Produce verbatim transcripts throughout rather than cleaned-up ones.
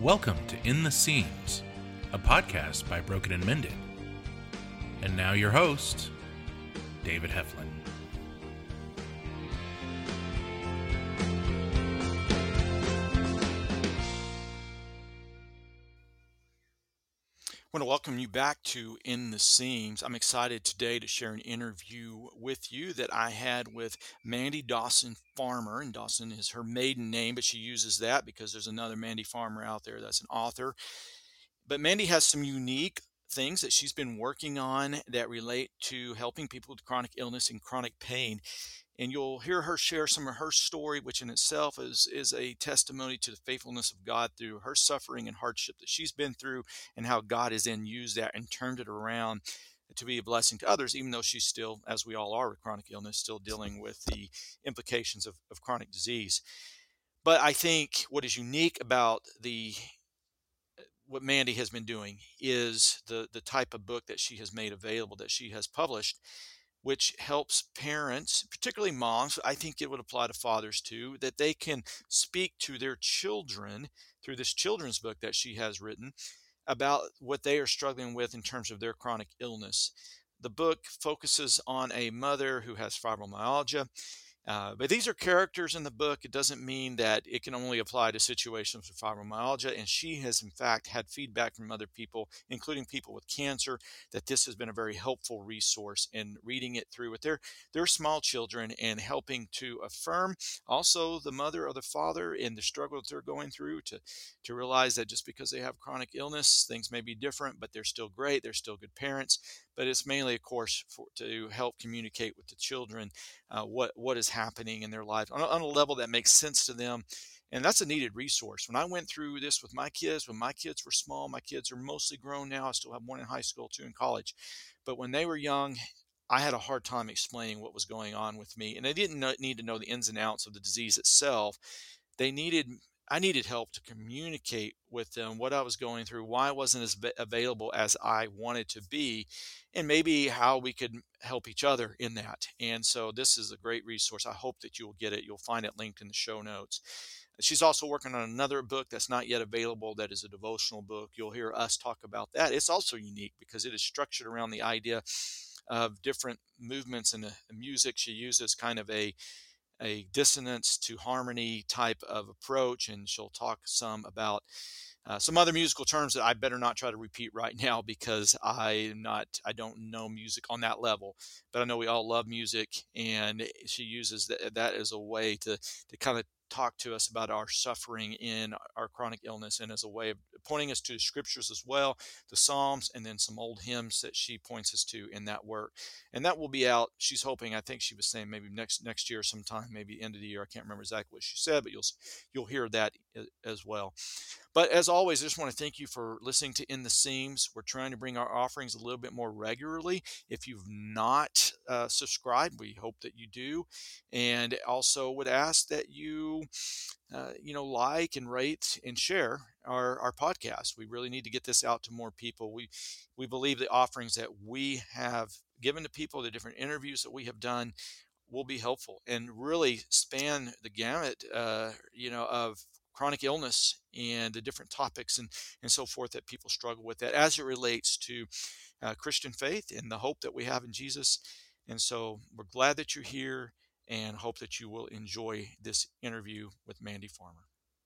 Welcome to In the Seams, a podcast by Broken and Mended. And now your host, David Heflin. I want to welcome you back to In the Seams. I'm excited today to share an interview with you that I had with Mandy Dawson Farmer, and Dawson is her maiden name, but she uses that because there's another Mandy Farmer out there that's an author. But Mandy has some unique things that she's been working on that relate to helping people with chronic illness and chronic pain. And you'll hear her share some of her story, which in itself is, is a testimony to the faithfulness of God through her suffering and hardship that she's been through, and how God has then used that and turned it around to be a blessing to others, even though she's still, as we all are with chronic illness, still dealing with the implications of, of chronic disease. But I think what is unique about the what Mandy has been doing is the the type of book that she has made available, that she has published, which helps parents, particularly moms. I think it would apply to fathers too, that they can speak to their children through this children's book that she has written about what they are struggling with in terms of their chronic illness. The book focuses on a mother who has fibromyalgia. Uh, but these are characters in the book. It doesn't mean that it can only apply to situations with fibromyalgia. And she has, in fact, had feedback from other people, including people with cancer, that this has been a very helpful resource in reading it through with their, their small children and helping to affirm also the mother or the father in the struggle that they're going through, to, to realize that just because they have chronic illness, things may be different, but they're still great. They're still good parents. But it's mainly, of course, for, to help communicate with the children uh, what, what is happening in their life on a, on a level that makes sense to them. And that's a needed resource. When I went through this with my kids, when my kids were small, my kids are mostly grown now. I still have one in high school, two in college. But when they were young, I had a hard time explaining what was going on with me. And they didn't know, need to know the ins and outs of the disease itself. They needed I needed help to communicate with them what I was going through, why I wasn't as available as I wanted to be, and maybe how we could help each other in that. And so this is a great resource. I hope that you'll get it. You'll find it linked in the show notes. She's also working on another book that's not yet available, that is a devotional book. You'll hear us talk about that. It's also unique because it is structured around the idea of different movements in the music. She uses kind of a a dissonance to harmony type of approach, and she'll talk some about uh, some other musical terms that I better not try to repeat right now because I'm not, I don't know music on that level, but I know we all love music, and she uses that, that as a way to, to kind of talk to us about our suffering in our chronic illness, and as a way of pointing us to the scriptures as well, the Psalms, and then some old hymns that she points us to in that work. And that will be out, she's hoping, I think she was saying maybe next next year sometime, maybe end of the year. I can't remember exactly what she said, but you'll you'll hear that as well. But as always, I just want to thank you for listening to In the Seams. We're trying to bring our offerings a little bit more regularly. If you've not uh, subscribed, we hope that you do. And also would ask that you, uh, you know, like and rate and share our, our podcast. We really need to get this out to more people. We, we believe the offerings that we have given to people, the different interviews that we have done, will be helpful and really span the gamut, uh, you know, of chronic illness and the different topics and, and so forth that people struggle with, that as it relates to uh, Christian faith and the hope that we have in Jesus. And so we're glad that you're here and hope that you will enjoy this interview with Mandy Farmer.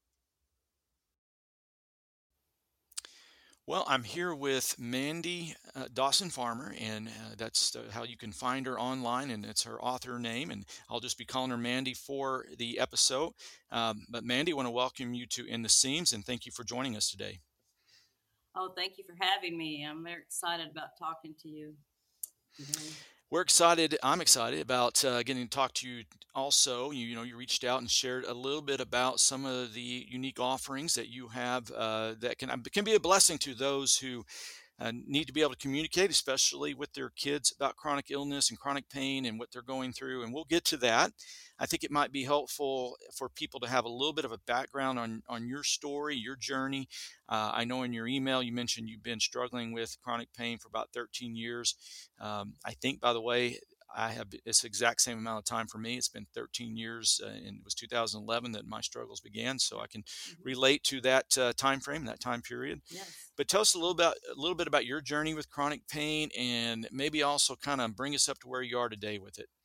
Well, I'm here with Mandy uh, Dawson Farmer, and uh, that's uh, how you can find her online, and it's her author name, and I'll just be calling her Mandy for the episode. Um, but Mandy, I want to welcome you to In the Seams, and thank you for joining us today. Oh, thank you for having me. I'm very excited about talking to you today. We're excited. I'm excited about uh, getting to talk to you also. You, you know, you reached out and shared a little bit about some of the unique offerings that you have uh, that can, can be a blessing to those who uh, need to be able to communicate, especially with their kids, about chronic illness and chronic pain and what they're going through. And we'll get to that. I think it might be helpful for people to have a little bit of a background on, on your story, your journey. Uh, I know in your email you mentioned you've been struggling with chronic pain for about thirteen years. Um, I think, by the way, I have it's the exact same amount of time for me. It's been thirteen years, uh, and it was two thousand eleven that my struggles began. So I can Mhm. relate to that uh, time frame, that time period. Yes. But tell us a little about a little bit about your journey with chronic pain, and maybe also kind of bring us up to where you are today with it.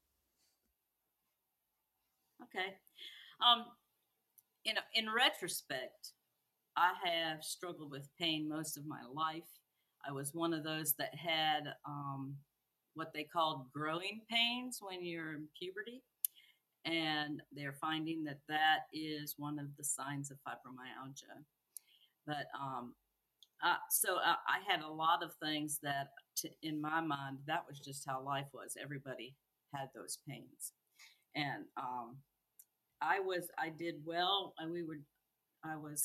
Okay. Um, in in retrospect, I have struggled with pain most of my life. I was one of those that had um, what they called growing pains when you're in puberty, and they're finding that that is one of the signs of fibromyalgia. But um, uh, so I, I had a lot of things that, to, in my mind, that was just how life was. Everybody had those pains, and um, I was I did well, and we were I was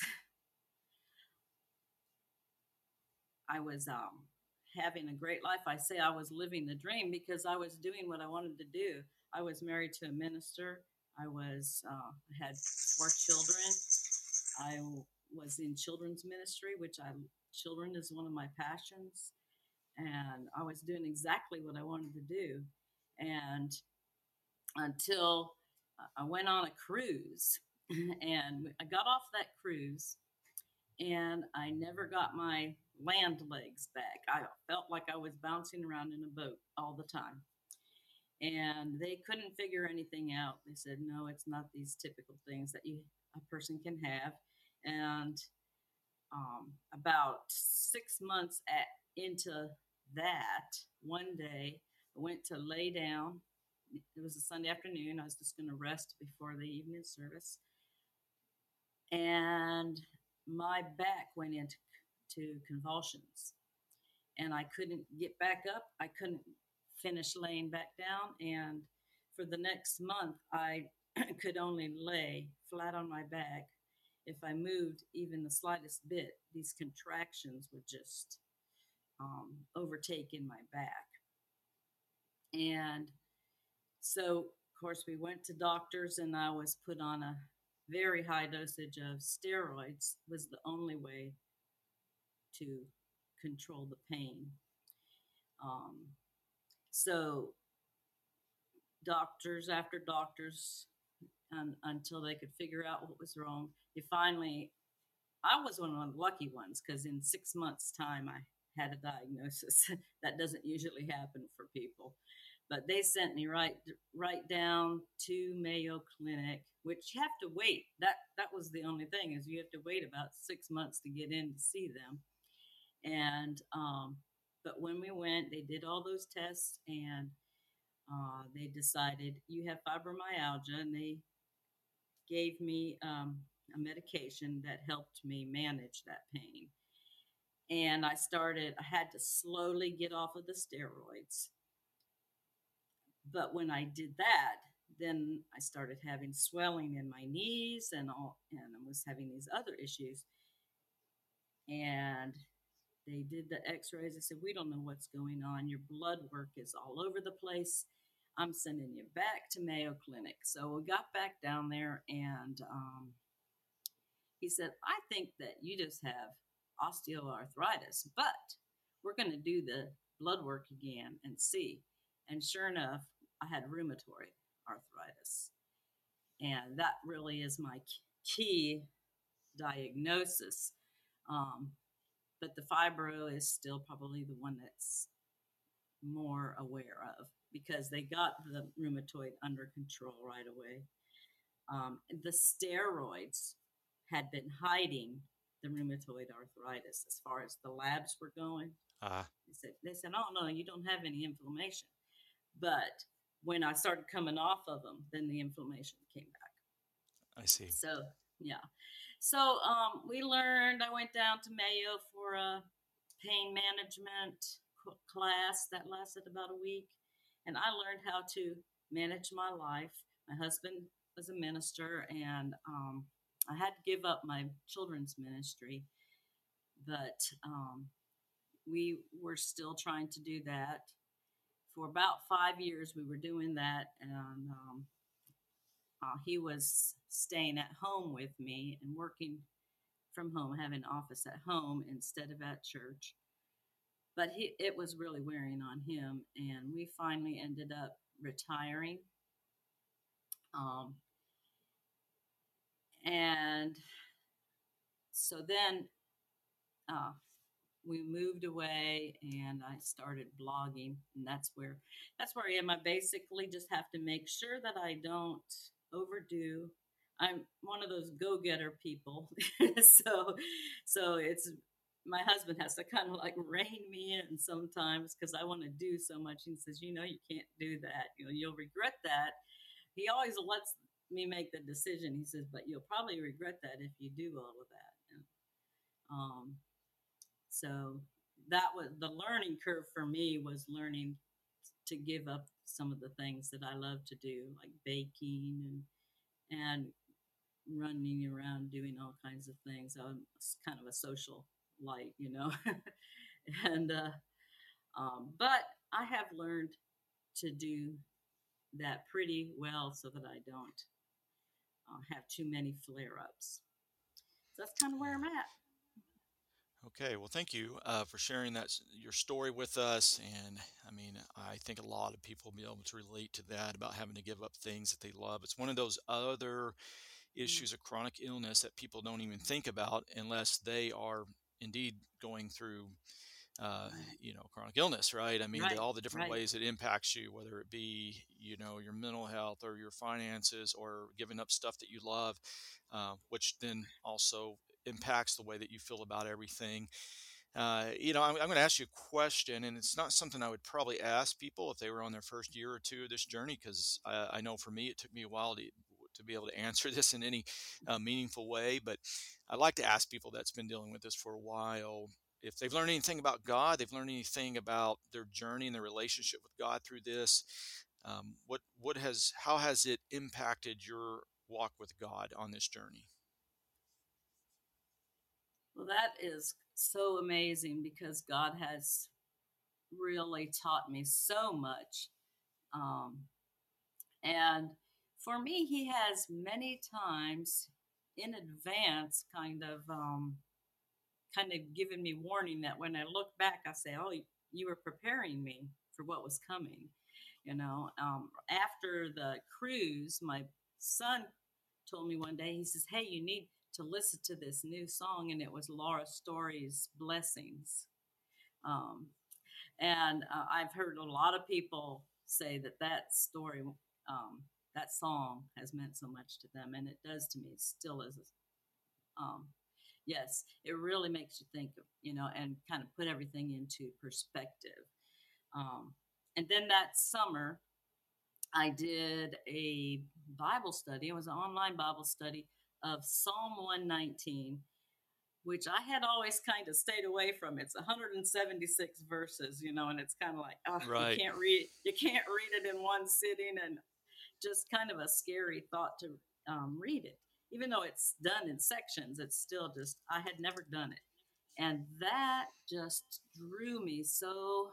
I was um, having a great life. I say I was living the dream because I was doing what I wanted to do. I was married to a minister. I was uh, I had four children. I w- was in children's ministry, which I children is one of my passions, and I was doing exactly what I wanted to do. And until I went on a cruise, and I got off that cruise, and I never got my land legs back. I felt like I was bouncing around in a boat all the time. And they couldn't figure anything out. They said, no, it's not these typical things that you a person can have. And um, about six months at, into that, one day I went to lay down. It was a Sunday afternoon. I was just going to rest before the evening service. And my back went into to convulsions, and I couldn't get back up. I couldn't finish laying back down. And for the next month, I could only lay flat on my back. If I moved even the slightest bit, these contractions would just um, overtake in my back. And so, of course, we went to doctors, and I was put on a very high dosage of steroids. Was the only way to control the pain. Um, so doctors after doctors, um, until they could figure out what was wrong. They finally, I was one of the lucky ones because in six months' time I had a diagnosis. That doesn't usually happen for people. But they sent me right right down to Mayo Clinic, which you have to wait. That that was the only thing, is you have to wait about six months to get in to see them. And um, but when we went, they did all those tests, and uh, they decided you have fibromyalgia, and they gave me um, a medication that helped me manage that pain. And I started, I had to slowly get off of the steroids. But when I did that, then I started having swelling in my knees, and all, and I was having these other issues. And they did the x-rays. They said, we don't know what's going on. Your blood work is all over the place. I'm sending you back to Mayo Clinic. So we got back down there, and um, he said, I think that you just have osteoarthritis, but we're going to do the blood work again and see. And sure enough, I had rheumatoid arthritis. And that really is my key diagnosis. Um, but the fibro is still probably the one that's more aware of, because they got the rheumatoid under control right away. Um, the steroids had been hiding the rheumatoid arthritis as far as the labs were going. Uh, They said, they said, oh, no, you don't have any inflammation. But when I started coming off of them, then the inflammation came back. I see. So, yeah. So um, we learned, I went down to Mayo for a pain management class that lasted about a week. And I learned how to manage my life. My husband was a minister, and um, I had to give up my children's ministry, but um, we were still trying to do that. For about five years, we were doing that, and um, uh, he was staying at home with me and working from home, having an office at home instead of at church. but he it was really wearing on him, and we finally ended up retiring. Um, and so then uh, we moved away, and I started blogging, and that's where that's where I am. I basically just have to make sure that I don't overdo. I'm one of those go-getter people, so so it's my husband has to kind of like rein me in sometimes because I want to do so much. He says, "You know, you can't do that. You know, you'll regret that." He always lets me make the decision. He says, "But you'll probably regret that if you do all of that." And, um, so that was the learning curve for me, was learning to give up some of the things that I love to do, like baking and and running around doing all kinds of things. I'm kind of a social light, you know, and uh, um, but I have learned to do that pretty well so that I don't uh, have too many flare ups. So that's kind of where I'm Yeah. at. Okay, well, thank you uh, for sharing that s- your story with us. And I mean, I think a lot of people will be able to relate to that about having to give up things that they love. It's one of those other Mm, issues of chronic illness that people don't even think about unless they are indeed going through, uh, right, you know, chronic illness, right? I mean, the, right, all the different right. ways it impacts you, whether it be, you know, your mental health or your finances or giving up stuff that you love, uh, which then also impacts the way that you feel about everything. Uh, you know, I'm, I'm going to ask you a question, and it's not something I would probably ask people if they were on their first year or two of this journey, because I, I know for me, it took me a while to to be able to answer this in any uh, meaningful way. But I like to ask people that's been dealing with this for a while if they've learned anything about God, they've learned anything about their journey and their relationship with God through this. Um, what what has how has it impacted your walk with God on this journey? Well, that is so amazing because God has really taught me so much. Um, and for me, He has many times in advance kind of um, kind of given me warning that when I look back, I say, "Oh, you were preparing me for what was coming." You know, um, after the cruise, my son told me one day, he says, "Hey, you need to listen to this new song," and it was Laura Story's "Blessings." Um, and uh, I've heard a lot of people say that that story, um, that song, has meant so much to them, and it does to me. It still is. Um, yes, it really makes you think of, you know, and kind of put everything into perspective. Um, and then that summer, I did a Bible study. It was an online Bible study of Psalm one nineteen, which I had always kind of stayed away from. It's one hundred seventy-six verses, you know, and it's kind of like, oh, you Right. can't read, you can't read it in one sitting, and just kind of a scary thought to um, read it. Even though it's done in sections, it's still just, I had never done it. And that just drew me so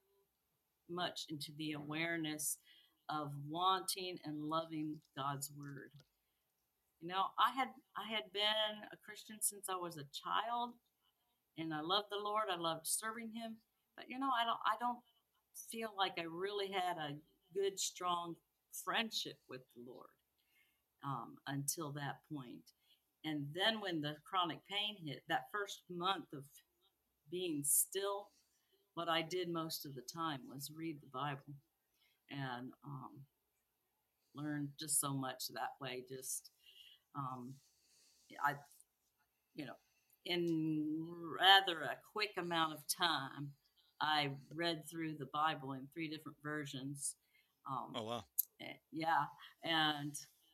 much into the awareness of wanting and loving God's word. You know, I had I had been a Christian since I was a child, and I loved the Lord. I loved serving Him, but you know, I don't I don't feel like I really had a good, strong friendship with the Lord um, until that point. And then when the chronic pain hit, that first month of being still, what I did most of the time was read the Bible and um, learn just so much that way. Just um, I, you know, in rather a quick amount of time, I read through the Bible in three different versions. Um, Oh wow. eh, yeah, and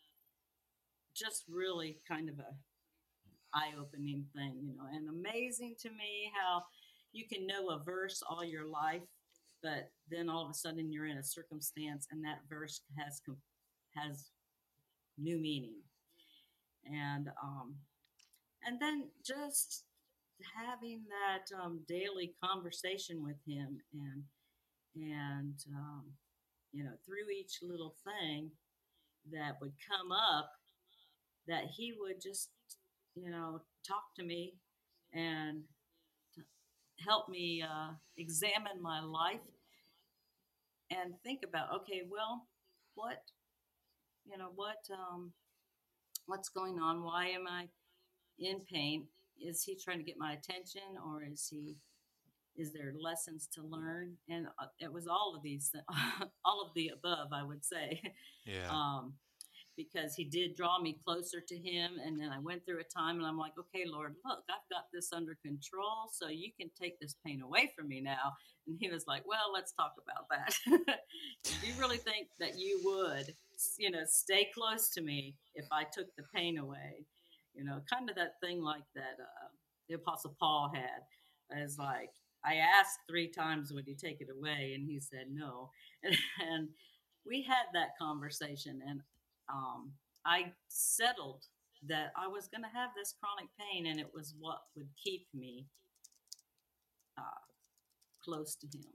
just really kind of a eye-opening thing, you know, and amazing to me how you can know a verse all your life, but then all of a sudden you're in a circumstance and that verse has has new meaning, and um, and then just having that um, daily conversation with him, and and um, you know, through each little thing that would come up, that he would just, you know, talk to me and helped me uh, examine my life and think about, okay, well, what, you know, what, um, what's going on? Why am I in pain? Is he trying to get my attention, or is he is there lessons to learn? And uh, it was all of these, all of the above, I would say. Yeah. um, because he did draw me closer to him. And then I went through a time and I'm like, okay, Lord, look, I've got this under control. So you can take this pain away from me now. And he was like, well, let's talk about that. Do you really think that you would, you know, stay close to me if I took the pain away? You know, kind of that thing like that uh, the Apostle Paul had, as like, I asked three times, would you take it away? And he said no. And, and we had that conversation, and um, I settled that I was going to have this chronic pain, and it was what would keep me uh, close to him.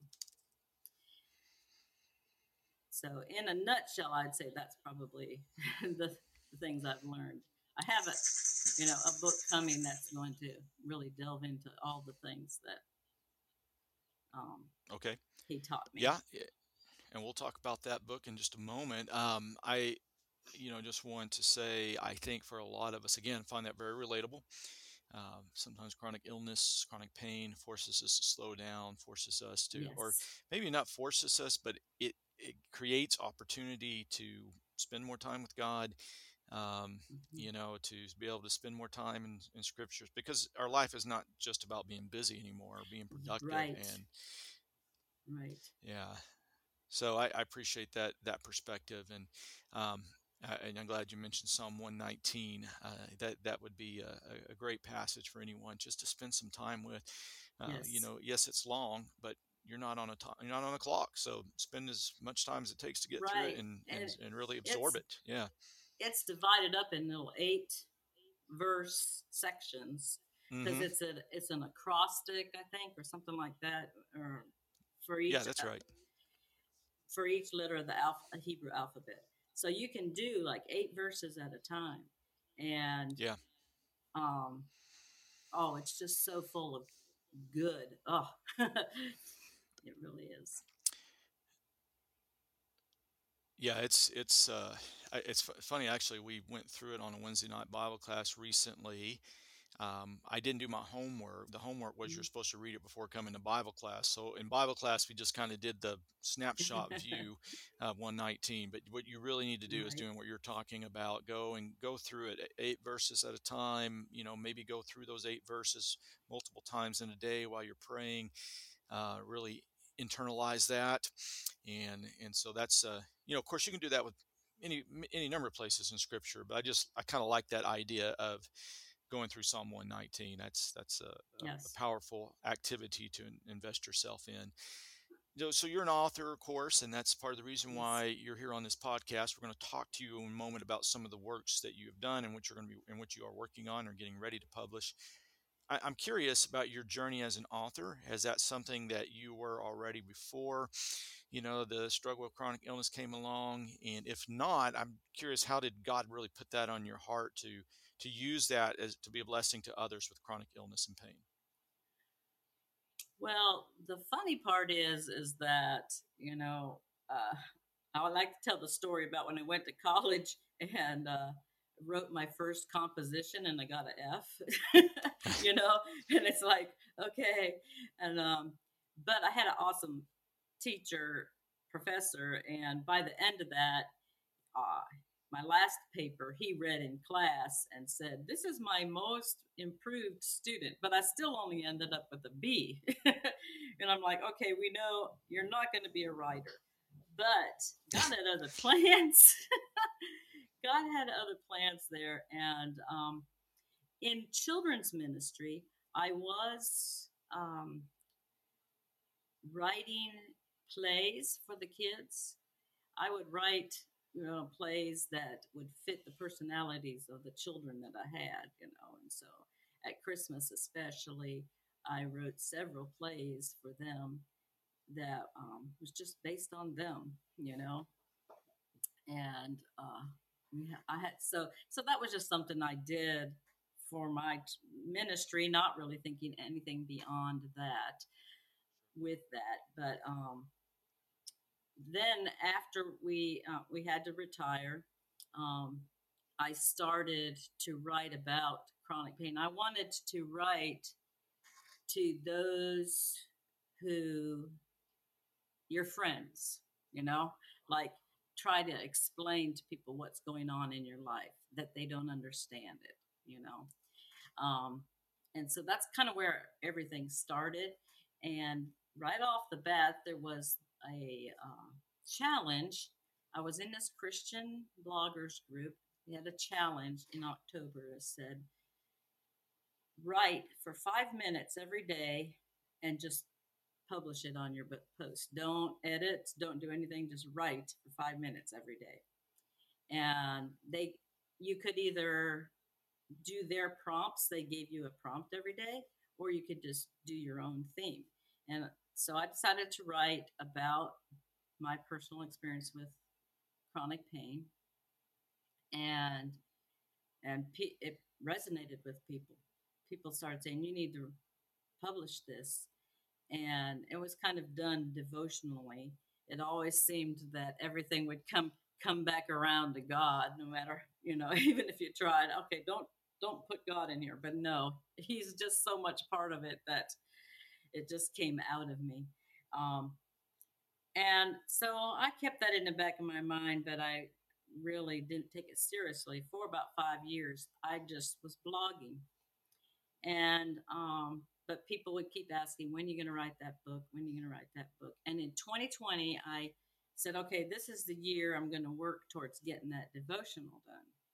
So, in a nutshell, I'd say that's probably the, the things I've learned. I have a, you know, a book coming that's going to really delve into all the things that um, Okay. he taught me. Yeah. yeah, And we'll talk about that book in just a moment. Um, I, you know, just want to say, I think for a lot of us, again, find that very relatable. Um, sometimes chronic illness, chronic pain forces us to slow down, forces us to, or Yes. maybe not forces us, but it, it creates opportunity to spend more time with God, um, Mm-hmm. you know, to be able to spend more time in, in scriptures, because our life is not just about being busy anymore or being productive. Right. And Right. yeah, so I, I appreciate that that perspective, and um, I, and I'm glad you mentioned Psalm one nineteen. Uh, that that would be a, a great passage for anyone just to spend some time with. Uh, you Yes. know, yes, it's long, but you're not on a time, you're not on a clock, so spend as much time as it takes to get through it Right. and and And and really absorb it's it. Yeah. it's divided up in little eight verse sections because Mm-hmm. it's a it's an acrostic, I think, or something like that, or for Yeah, each that's uh, right. for each letter of the alpha, Hebrew alphabet. So you can do like eight verses at a time, and Yeah. um, oh, it's just so full of good. Oh, it really is. Yeah, it's it's uh, I- it's fu- funny actually. We went through it on a Wednesday night Bible class recently. Um, I didn't do my homework. The homework was you're Mhm. supposed to read it before coming to Bible class. So in Bible class, we just kind of did the snapshot view of one nineteen. But what you really need to do is Right. doing what you're talking about. Go and go through it eight verses at a time. You know, maybe go through those eight verses multiple times in a day while you're praying. Uh, really internalize that, and and so that's uh, you know, of course, you can do that with any any number of places in Scripture. But I just I kind of like that idea of going through Psalm one nineteen. That's that's a, a, a Yes. powerful activity to in, invest yourself in. You know, so you're an author, of course, and that's part of the reason Yes. why you're here on this podcast. We're going to talk to you in a moment about some of the works that you have done and what you're going to be and what you are working on or getting ready to publish. I, I'm curious about your journey as an author. Is that something that you were already before, you know, the struggle with chronic illness came along? And if not, I'm curious, how did God really put that on your heart to to use that as to be a blessing to others with chronic illness and pain? Well, the funny part is, is that, you know, uh, I would like to tell the story about when I went to college and uh, wrote my first composition and I got an F, you know, and it's like, okay. And, um, but I had an awesome teacher, professor. And by the end of that, uh, my last paper he read in class and said, this is my most improved student, but I still only ended up with a B. And I'm like, okay, we know you're not going to be a writer, but God had other plans. God had other plans there. And um, in children's ministry, I was um, writing plays for the kids. I would write, you know, plays that would fit the personalities of the children that I had, you know. And so at Christmas, especially, I wrote several plays for them that um, was just based on them, you know. And uh, we ha- I had so so that was just something I did for my ministry, not really thinking anything beyond that with that. But um, then after we uh, we had to retire, um, I started to write about chronic pain. I wanted to write to those who your friends, you know, like try to explain to people what's going on in your life that they don't understand it, you know. Um, and so that's kind of where everything started. And right off the bat, there was a uh, challenge. I was in this Christian bloggers group. We had a challenge in October that said, write for five minutes every day and just publish it on your post. Don't edit, don't do anything, just write for five minutes every day. And they, you could either do their prompts, they gave you a prompt every day, or you could just do your own theme. And so I decided to write about my personal experience with chronic pain, and and it resonated with people. People started saying, you need to publish this. And it was kind of done devotionally. It always seemed that everything would come come back around to God, no matter, you know, even if you tried, okay, don't don't put God in here. But no, he's just so much part of it that it just came out of me. Um, and so I kept that in the back of my mind, but I really didn't take it seriously. For about five years, I just was blogging. And um, but people would keep asking, when are you going to write that book? When are you going to write that book? And in twenty twenty, I said, okay, this is the year I'm going to work towards getting that devotional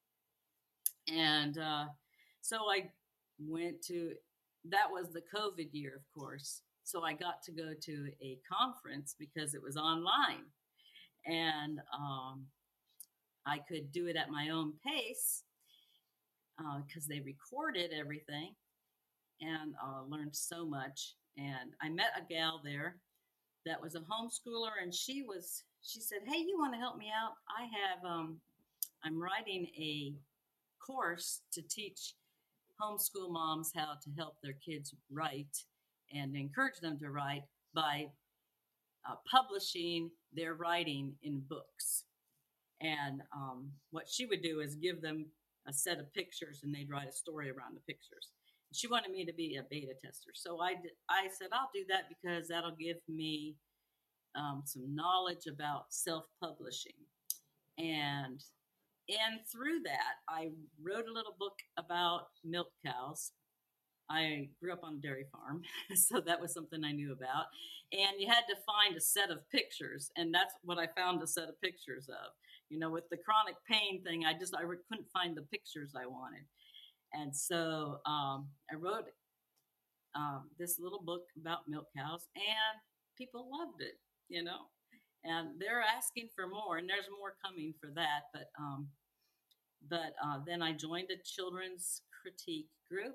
done. And uh, so I went to, that was the COVID year, of course. So I got to go to a conference because it was online. And um, I could do it at my own pace because uh, they recorded everything, and uh, learned so much. And I met a gal there that was a homeschooler, and she was, she said, hey, you want to help me out? I have, um, I'm writing a course to teach homeschool moms how to help their kids write and encourage them to write by uh, publishing their writing in books. And um, what she would do is give them a set of pictures, and they'd write a story around the pictures. She wanted me to be a beta tester. So I, did, I said, I'll do that because that'll give me um, some knowledge about self-publishing. And, and through that, I wrote a little book about milk cows. I grew up on a dairy farm, so that was something I knew about. And you had to find a set of pictures, and that's what I found a set of pictures of. You know, with the chronic pain thing, I just I couldn't find the pictures I wanted. And so um, I wrote um, this little book about milk cows, and people loved it, you know. And they're asking for more, and there's more coming for that. But um, but uh, then I joined a children's critique group,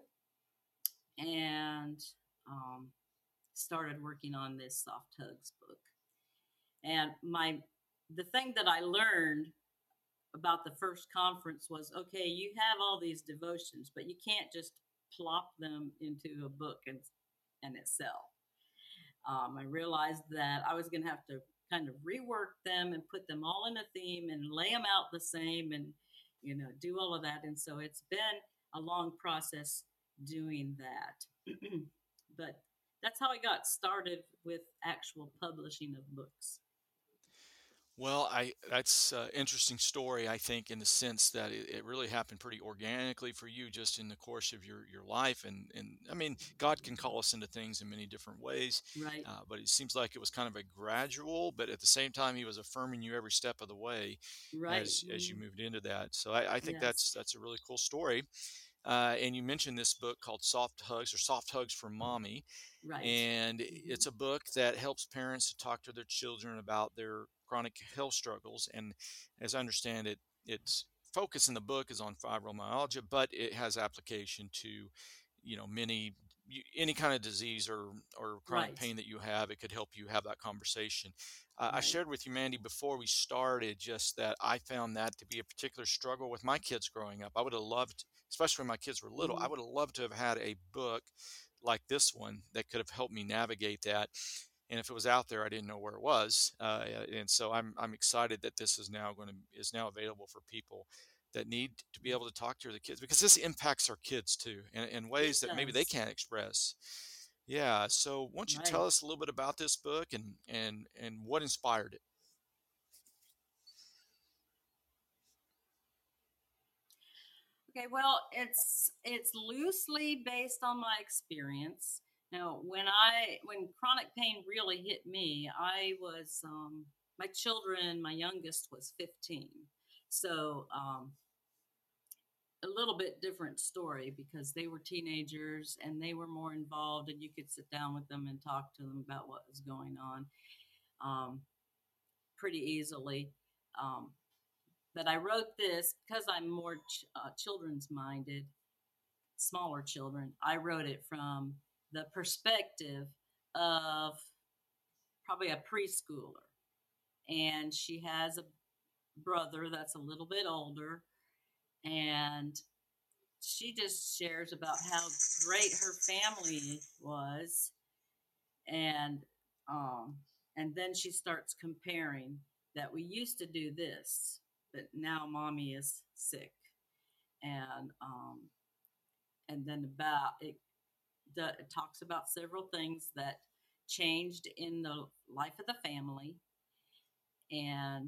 and um, started working on this Soft Hugs book. And my the thing that I learned about the first conference was, okay, you have all these devotions, but you can't just plop them into a book and and it sell. Um, I realized that I was going to have to kind of rework them and put them all in a theme and lay them out the same, and you know, do all of that. And so it's been a long process doing that. But that's how I got started with actual publishing of books. Well, I that's an interesting story, I think, in the sense that it, it really happened pretty organically for you just in the course of your, your life. And, and I mean, God can call us into things in many different ways, Right. uh, but it seems like it was kind of a gradual, but at the same time, he was affirming you every step of the way Right. as as you Mm-hmm. moved into that. So I, I think Yes. that's that's a really cool story. Uh, and you mentioned this book called Soft Hugs or Soft Hugs for Mommy. Right. And Mm-hmm. it's a book that helps parents to talk to their children about their chronic health struggles. And as I understand it, its focus in the book is on fibromyalgia, but it has application to, you know, many, you, any kind of disease or or chronic Right. pain that you have, it could help you have that conversation. Uh, I Right. shared with you, Mandy, before we started, just that I found that to be a particular struggle with my kids growing up. I would have loved, especially when my kids were little, I Hmm. would have loved to have had a book like this one that could have helped me navigate that. And if it was out there, I didn't know where it was. Uh, and so I'm I'm excited that this is now going to is now available for people that need to be able to talk to the kids, because this impacts our kids too in, in It ways that maybe they does. can't express. Yeah. So why don't you Right. tell us a little bit about this book and and and what inspired it? Okay, well, it's it's loosely based on my experience. Now, when I when chronic pain really hit me, I was um, my children. My youngest was fifteen, so um, a little bit different story because they were teenagers and they were more involved, and you could sit down with them and talk to them about what was going on um, pretty easily. Um, but I wrote this because I'm more ch- uh, children's minded, smaller children. I wrote it from the perspective of probably a preschooler. And she has a brother that's a little bit older. And she just shares about how great her family was. And, um, and then she starts comparing that we used to do this, but now mommy is sick. And, um, and then about it the, it talks about several things that changed in the life of the family, and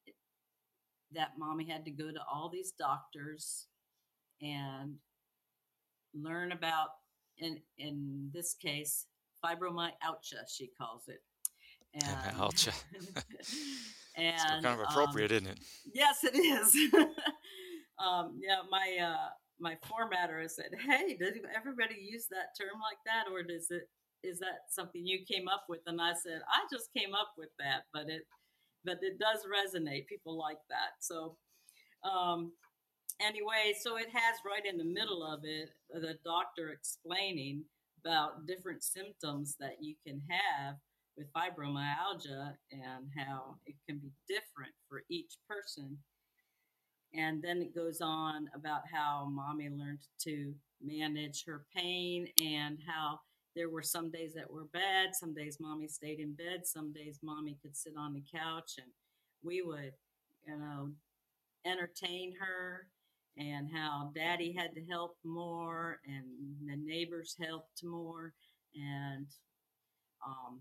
that mommy had to go to all these doctors and learn about, in in this case, fibromyalgia, she calls it. And Ouch. So and kind of um, appropriate, isn't it? yes, it is. um, yeah, my uh, my formatter has said, "Hey, does everybody use that term like that, or does it is that something you came up with?" And I said, "I just came up with that, but it but it does resonate. People like that." So um, anyway, so it has right in the middle of it the doctor explaining about different symptoms that you can have with fibromyalgia and how it can be different for each person. And then it goes on about how mommy learned to manage her pain and how there were some days that were bad. Some days mommy stayed in bed. Some days mommy could sit on the couch and we would, you know, entertain her, and how daddy had to help more and the neighbors helped more. And um,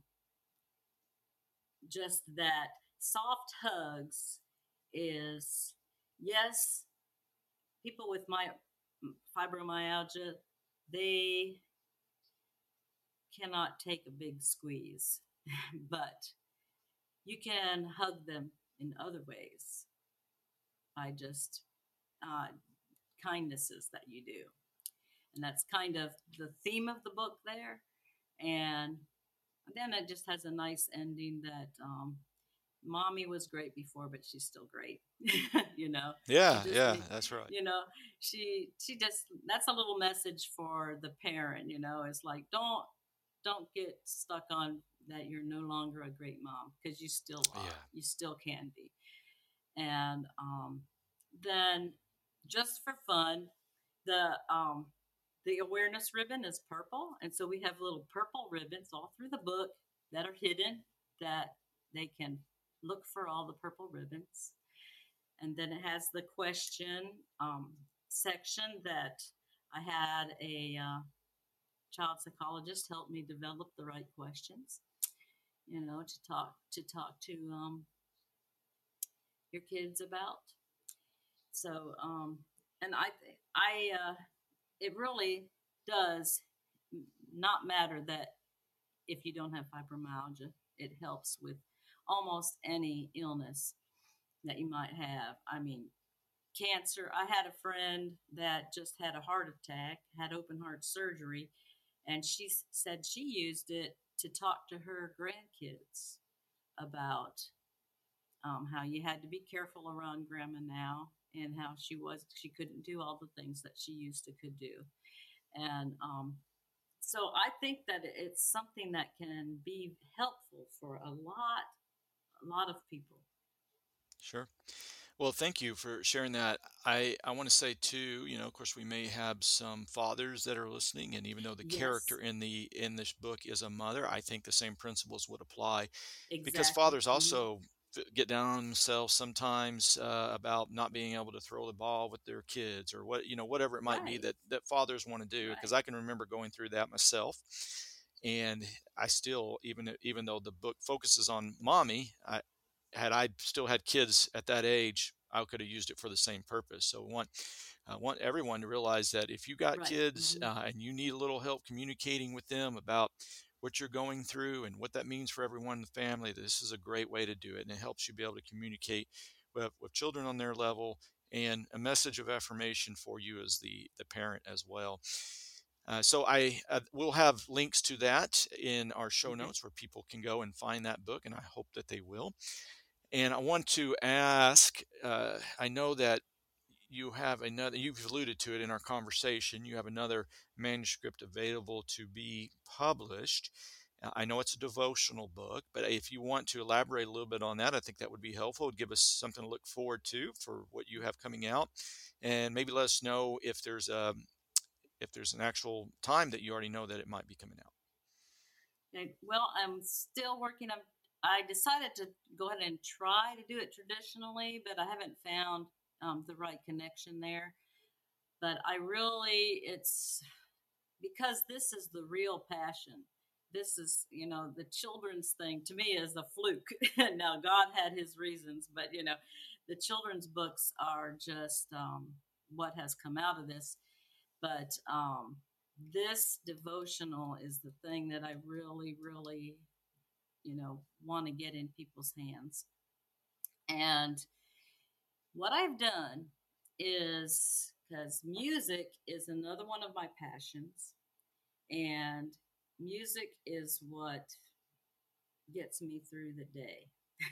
just that soft hugs is, yes, people with my fibromyalgia, they cannot take a big squeeze, but you can hug them in other ways by just uh, kindnesses that you do. And that's kind of the theme of the book there. And then it just has a nice ending that um, mommy was great before, but she's still great. you know, she Yeah, just, yeah, that's right. you know, she she just that's a little message for the parent. You know, it's like don't don't get stuck on that you're no longer a great mom because you still are. Yeah. You still can be. And um, then just for fun, the um, the awareness ribbon is purple, and so we have little purple ribbons all through the book that are hidden that they can look for all the purple ribbons. And then it has the question um, section that I had a uh, child psychologist help me develop the right questions. You know, to talk to talk to um, your kids about. So, um, and I, I, uh, it really does not matter that if you don't have fibromyalgia, it helps with almost any illness that you might have. I mean, cancer. I had a friend that just had a heart attack, had open heart surgery, and she said she used it to talk to her grandkids about um, how you had to be careful around grandma now, and how she was she couldn't do all the things that she used to could do. And um, So I think that it's something that can be helpful for a lot, a lot of people. Sure. Well, thank you for sharing that. I, I want to say too, you know, of course, we may have some fathers that are listening, and even though the character Yes, in the in this book is a mother, I think the same principles would apply because exactly. fathers Hmm. also f- get down on themselves sometimes uh, about not being able to throw the ball with their kids or what you know whatever it might be Right, that that fathers want to do. Because right, I can remember going through that myself, and I still even even though the book focuses on mommy, I had I still had kids at that age, I could have used it for the same purpose. So I want I want everyone to realize that if you got right. kids Hmm. uh, and you need a little help communicating with them about what you're going through and what that means for everyone in the family, this is a great way to do it, and it helps you be able to communicate with, with children on their level and a message of affirmation for you as the the parent as well. Uh, so I uh, will have links to that in our show Okay. notes where people can go and find that book, and I hope that they will. And I want to ask, uh, I know that you have another, you've alluded to it in our conversation, you have another manuscript available to be published. Uh, I know it's a devotional book, but if you want to elaborate a little bit on that, I think that would be helpful. It would give us something to look forward to for what you have coming out. And maybe let us know if there's a, if there's an actual time that you already know that it might be coming out. Okay. Well, I'm still working on. I decided to go ahead and try to do it traditionally, but I haven't found um, the right connection there. But I really, it's because this is the real passion. This is, you know, the children's thing to me is a fluke. Now, God had his reasons, but, you know, the children's books are just um, what has come out of this. But um, this devotional is the thing that I really, really, you know, want to get in people's hands. And what I've done is because music is another one of my passions, and music is what gets me through the day.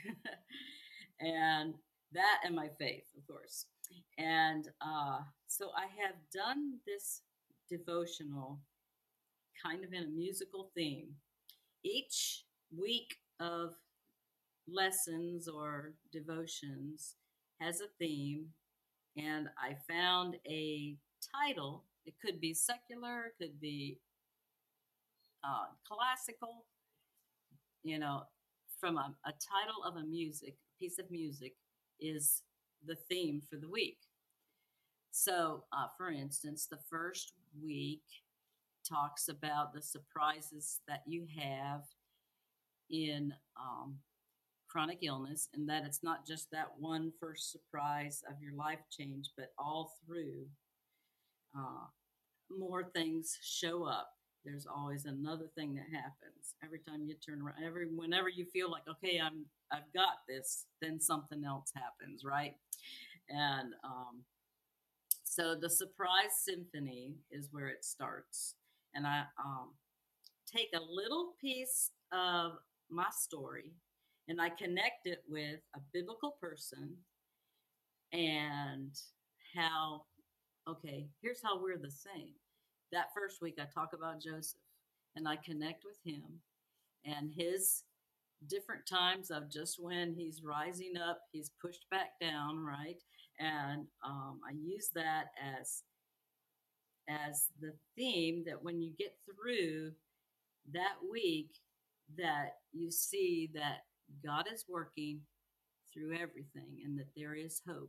And that and my faith, of course. And uh, so I have done this devotional kind of in a musical theme. Each week of lessons or devotions has a theme, and I found a title. It could be secular, it could be uh, classical, you know, from a, a title of a music piece of music is the theme for the week. So, uh, for instance, the first week talks about the surprises that you have in um, chronic illness, and that it's not just that one first surprise of your life change, but all through uh, more things show up. There's always another thing that happens every time you turn around. Every whenever you feel like, okay, I'm I've got this, then something else happens, right? And um, so the surprise symphony is where it starts, and I um, take a little piece of my story and I connect it with a biblical person and how, okay, here's how we're the same. That first week, I talk about Joseph and I connect with him and his different times of just when he's rising up, he's pushed back down, right? And um, I use that as as the theme that when you get through that week, that you see that God is working through everything and that there is hope.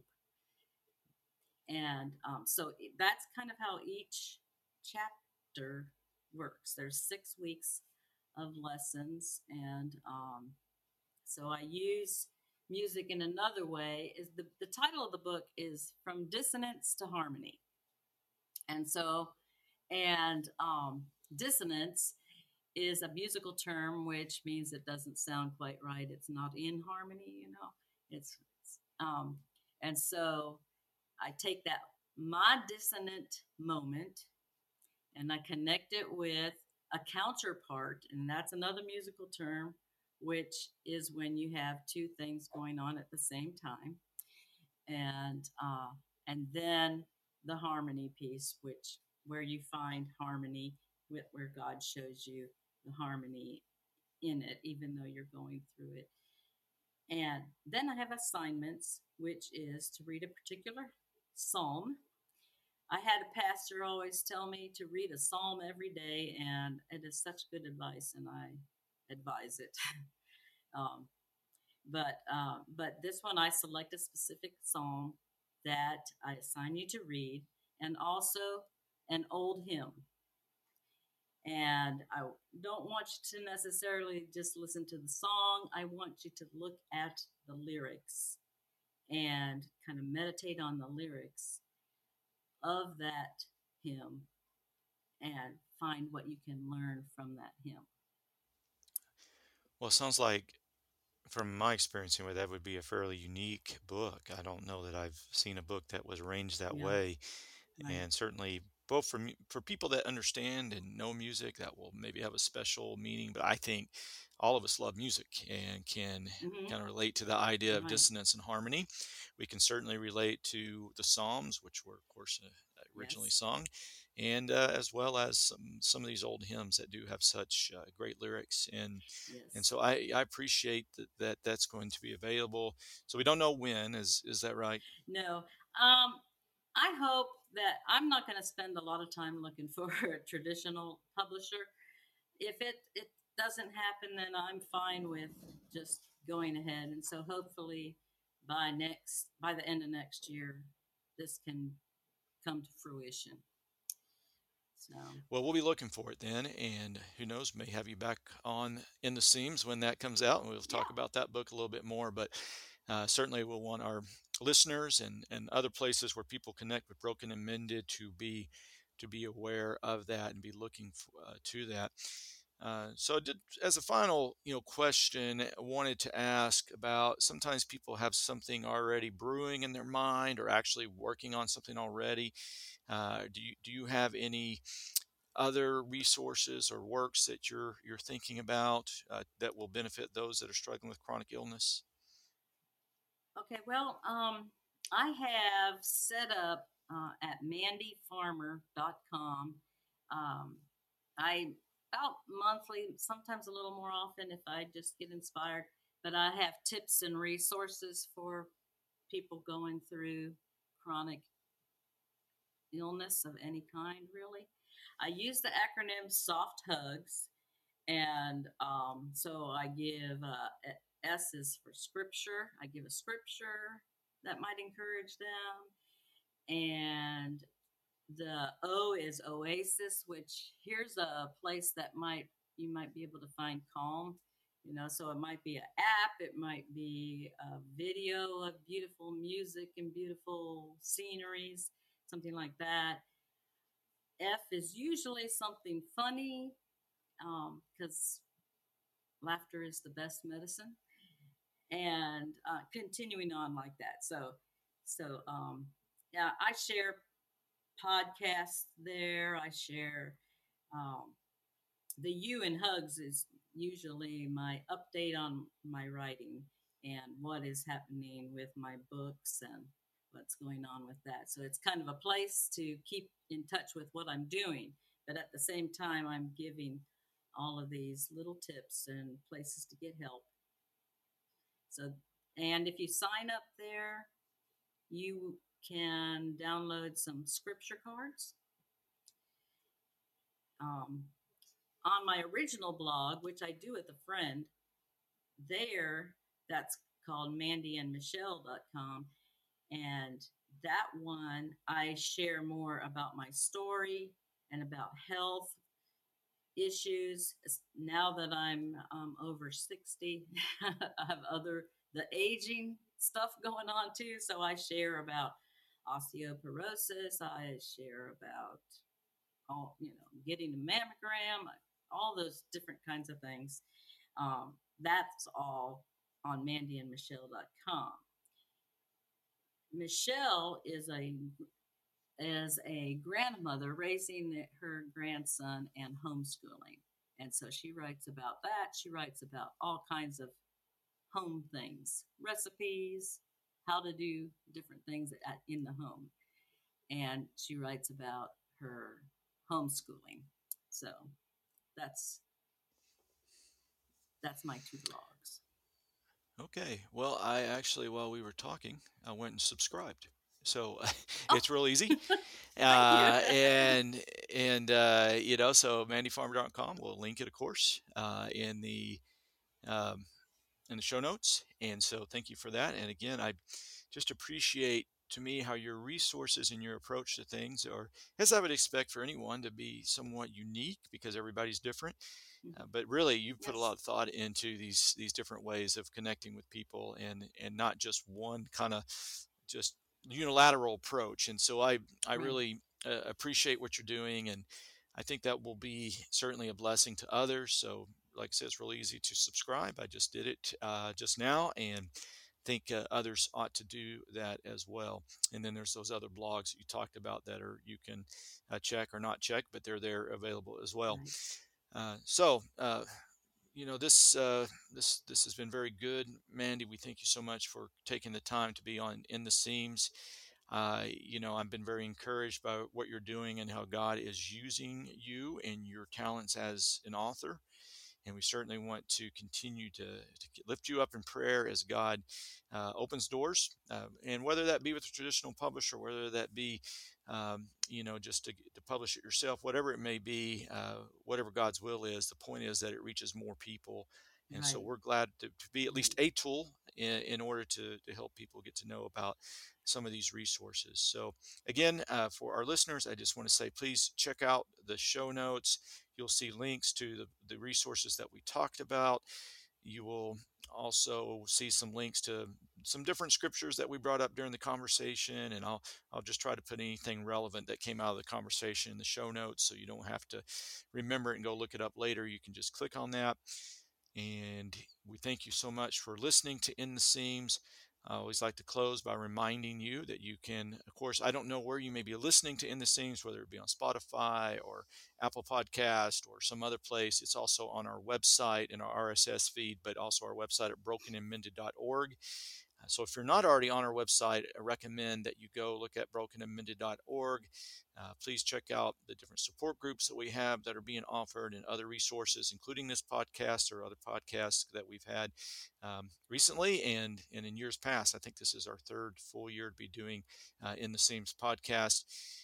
And um, so that's kind of how each chapter works. There's six weeks of lessons, and um, so I use music in another way. Is the the title of the book is From Dissonance to Harmony, and so and um, dissonance is a musical term which means it doesn't sound quite right. It's not in harmony, you know. It's, it's um, and so I take that my dissonant moment and I connect it with a counterpart, and that's another musical term, which is when you have two things going on at the same time, and uh, and then the harmony piece, which where you find harmony with where God shows you the harmony in it, even though you're going through it. And then I have assignments, which is to read a particular psalm. I had a pastor always tell me to read a psalm every day, and it is such good advice, and I advise it. um, but uh, but this one, I select a specific psalm that I assign you to read, and also an old hymn. And I don't want you to necessarily just listen to the song. I want you to look at the lyrics and kind of meditate on the lyrics of that hymn and find what you can learn from that hymn. Well, it sounds like, from my experience anyway, that would be a fairly unique book. I don't know that I've seen a book that was arranged that Yeah, way. right. And certainly both for mu- for people that understand and know music, that will maybe have a special meaning. But I think all of us love music and can Mm-hmm. kind of relate to the idea of Right. dissonance and harmony. We can certainly relate to the Psalms, which were, of course, uh, originally Yes. sung, and uh, as well as some, some of these old hymns that do have such uh, great lyrics. And and Yes. so I, I appreciate that, that that's going to be available. So we don't know when. Is is that right? No. Um, I hope that I'm not going to spend a lot of time looking for a traditional publisher. If it it doesn't happen, then I'm fine with just going ahead. And so hopefully by next by the end of next year, this can come to fruition. So Well, we'll be looking for it then, and who knows, may have you back on In the Seams when that comes out, and we'll talk yeah, about that book a little bit more. But uh, certainly, we'll want our listeners and and other places where people connect with Broken and Mended to be to be aware of that and be looking f- uh, to that. Uh, so, did, as a final, you know, question, I wanted to ask about. Sometimes people have something already brewing in their mind, or actually working on something already. Uh, do you do you have any other resources or works that you're you're thinking about uh, that will benefit those that are struggling with chronic illness? okay. Well, um, I have set up uh, at mandy farmer dot com. Um, I about monthly, sometimes a little more often if I just get inspired. But I have tips and resources for people going through chronic illness of any kind, really. I use the acronym SOFT HUGS, and um, so I give uh, S is for scripture. I give a scripture that might encourage them, and the O is Oasis, which here's a place that might you might be able to find calm. You know, so it might be an app, it might be a video of beautiful music and beautiful sceneries, something like that. F is usually something funny because um, laughter is the best medicine, and uh, continuing on like that. So, so um, yeah, I share podcasts there. I share um, the U in Hugs is usually my update on my writing and what is happening with my books and what's going on with that. So it's kind of a place to keep in touch with what I'm doing, but at the same time, I'm giving all of these little tips and places to get help. So, and if you sign up there, you can download some scripture cards. Um, on my original blog, which I do with a friend, there that's called mandy and michelle dot com. And that one, I share more about my story and about health issues. Now that I'm um, over sixty, I have other, the aging stuff going on too. So I share about osteoporosis. I share about all, you know, getting a mammogram, all those different kinds of things. Um, that's all on mandy and michelle dot com. Michelle is a is a grandmother raising her grandson and homeschooling. And so she writes about that. She writes about all kinds of home things, recipes, how to do different things at, in the home. And she writes about her homeschooling. So that's that's my two blogs. Okay. Well, I actually, while we were talking, I went and subscribed. So Oh, it's real easy. thank you. Uh, and, and, uh, you know, so mandy farmer dot com, we'll link it, of course, uh, in the, um, in the show notes. And so thank you for that. And again, I just appreciate to me how your resources and your approach to things are, as I would expect for anyone, to be somewhat unique because everybody's different. Uh, but really, you've put a lot Yes, of thought into these these different ways of connecting with people, and and not just one kind of just unilateral approach. And so I I right, really uh, appreciate what you're doing, and I think that will be certainly a blessing to others. So like I said, it's really easy to subscribe. I just did it uh, just now, and think uh, others ought to do that as well. And then there's those other blogs that you talked about that are you can uh, check or not check, but they're there available as well. right. Uh, so, uh, you know, this uh, this this has been very good, Mandy. We thank you so much for taking the time to be on In the Seams. Uh, you know, I've been very encouraged by what you're doing and how God is using you and your talents as an author. And we certainly want to continue to, to lift you up in prayer as God uh, opens doors, uh, and whether that be with a traditional publisher, whether that be um, you know just to, to publish it yourself, whatever it may be, uh, whatever God's will is. The point is that it reaches more people, and so Right, we're glad to, to be at least right. a tool in, in order to, to help people get to know about some of these resources. So again, uh, for our listeners, I just want to say, please check out the show notes. You'll see links to the, the resources that we talked about. You will also see some links to some different scriptures that we brought up during the conversation, and I'll I'll just try to put anything relevant that came out of the conversation in the show notes, so you don't have to remember it and go look it up later. You can just click on that. And we thank you so much for listening to In the Seams. I always like to close by reminding you that you can, of course, I don't know where you may be listening to In the Seams, whether it be on Spotify or Apple Podcast or some other place. It's also on our website and our R S S feed, but also our website at broken and mended dot org. So if you're not already on our website, I recommend that you go look at broken and mended dot org. Uh, please check out the different support groups that we have that are being offered and other resources, including this podcast or other podcasts that we've had um, recently and, and in years past. I think this is our third full year to be doing uh, In the Seams podcast.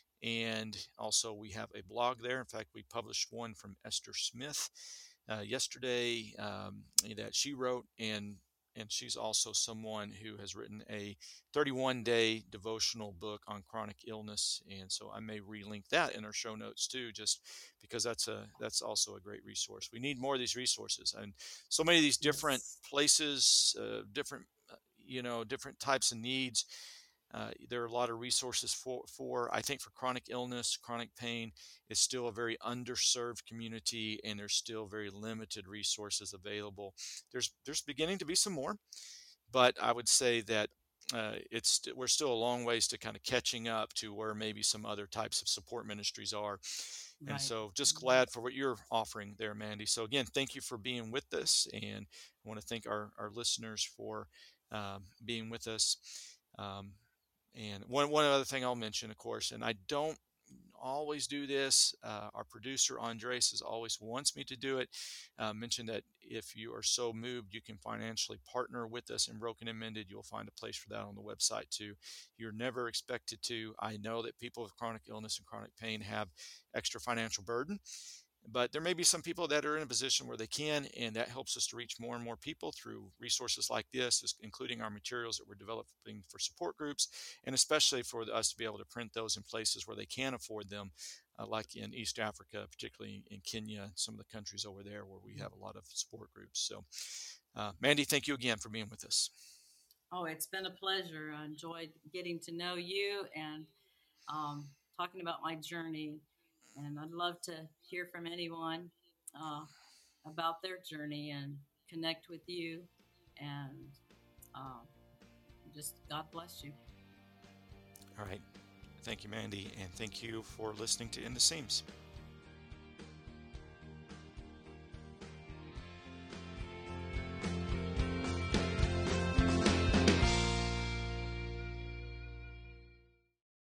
And also we have a blog there. In fact, we published one from Esther Smith uh, yesterday um, that she wrote, and and she's also someone who has written a thirty-one day devotional book on chronic illness, and so I may relink that in our show notes too, just because that's a that's also a great resource. We need more of these resources, and so many of these different Yes, places, uh, different uh, you know different types of needs. Uh, there are a lot of resources for, for, I think, for chronic illness, chronic pain. It's still a very underserved community, and there's still very limited resources available. There's there's beginning to be some more, but I would say that uh, it's we're still a long ways to kind of catching up to where maybe some other types of support ministries are. And right. so just Mhm. glad for what you're offering there, Mandy. So again, thank you for being with us, and I want to thank our, our listeners for um, being with us. Um, and one, one other thing I'll mention, of course, and I don't always do this. Uh, our producer, Andres, is always wants me to do it. Uh, mention that if you are so moved, you can financially partner with us in Broken and Mended. You'll find a place for that on the website too. You're never expected to. I know that people with chronic illness and chronic pain have extra financial burden, but there may be some people that are in a position where they can, and that helps us to reach more and more people through resources like this, including our materials that we're developing for support groups, and especially for us to be able to print those in places where they can afford them, uh, like in East Africa, particularly in Kenya, some of the countries over there where we have a lot of support groups. So, uh, Mandy, thank you again for being with us. Oh, it's been a pleasure. I enjoyed getting to know you and um, talking about my journey. And I'd love to hear from anyone uh, about their journey and connect with you. And uh, just God bless you. All right. Thank you, Mandy, and thank you for listening to In the Seams.